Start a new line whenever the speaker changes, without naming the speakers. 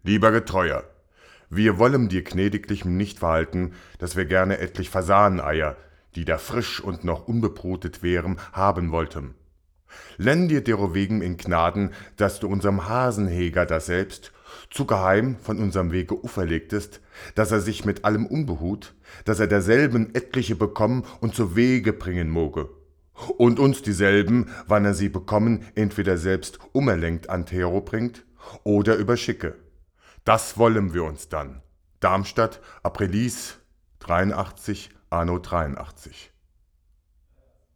Lieber Getreuer, wir wollen dir gnädiglichem nicht verhalten, dass wir gerne etlich Fasaneier, die da frisch und noch unbebrotet wären, haben wollten. Lenn dir derowegen in Gnaden, dass du unserem Hasenheger daselbst zu geheim von unserem Wege uferlegtest, dass er sich mit allem unbehut, dass er derselben etliche bekommen und zu Wege bringen moge. Und uns dieselben, wann er sie bekommen, entweder selbst umerlenkt an Tero bringt oder überschicke. Das wollen wir uns dann. Darmstadt, Aprilis 83, Anno 83.